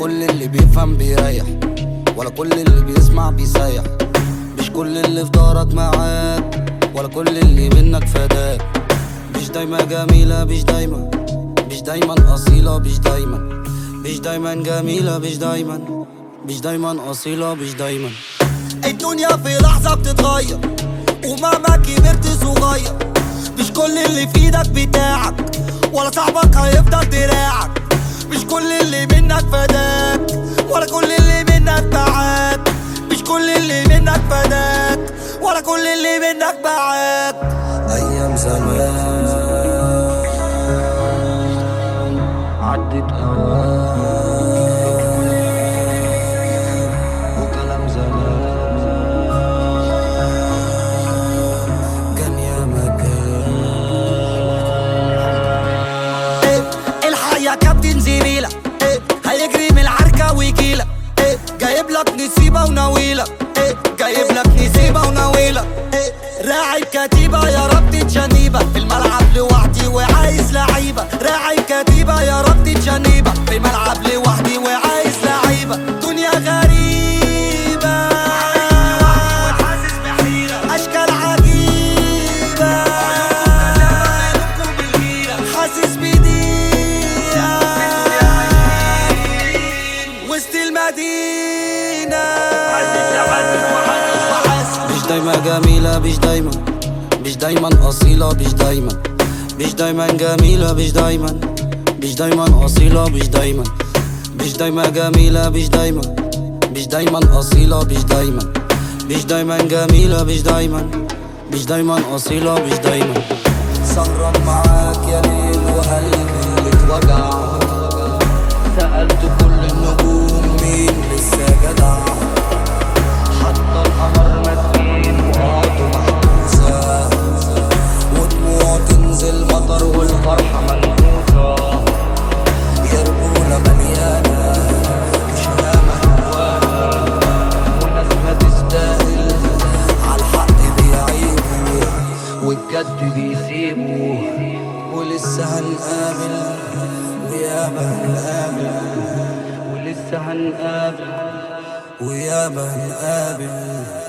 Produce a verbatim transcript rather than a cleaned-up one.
كل اللي بيفهم بيريح، ولا كل اللي بيسمع بيسيح. مش كل اللي في دارك معاك، ولا كل اللي منك فداك. مش دايما جميلة، مش دايما مش دايما أصيلة، مش دايما مش دايما جميلة، مش دايما مش دايما أصيلة، مش دايما. الدنيا في لحظة بتتغير، ومهما كبرت صغير. مش كل اللي في ايدك بتاعك، ولا صاحبك هيفضل دراعك. مش كل اللي منك فداك، ولا كل اللي منك باعك. مش كل اللي منك فداك، ولا كل اللي منك باعك. أيام زمان عدت أوان، وكلام زمان كان يا مكان. إيه الحق يا كابتن زميلة، إيه هيجري من العركة ويجيلة. إيه جايب لك نسيبة ونويلة، إيه جايب لك نسيبة ونويلة. إيه راعي الكتيبة يا رب تتجنيبة، في الملعب لوحدي وعايز لعيبة. راعي الكتيبة يا رب تتجنيبة، في الملعب لوحدي وعايز لعيبة. دنيا غريبة حاسس بحيرة، أشكال عجيبة حاسس بضيقة وسط المدينة. مش دايما جميلة، مش دايما مش دايما أصيلة، مش دايما مش دايما جميلة، مش دايما مش دايما أصيلة، مش دايما مش دايما جميلة، مش دايما مش دايما أصيلة، مش دايما مش دايما جميلة، مش دايما مش دايما أصيلة، مش دايما. سهران معاك يا ليل وقلبي اتوجع، سألت كل النجوم مين لسه جدع. حتى القمر مسكين وقعته محبوسة، ودموع تنزل مطر والفرحة منفوسة. يا رجولة مليانة وشهامة جوانا، وناس ما تستاهل عالحق بيعيبوا والجد بيسيبوا. ولسه هنقابل وياما هنقابل، ولسه هنقابل وياما هنقابل.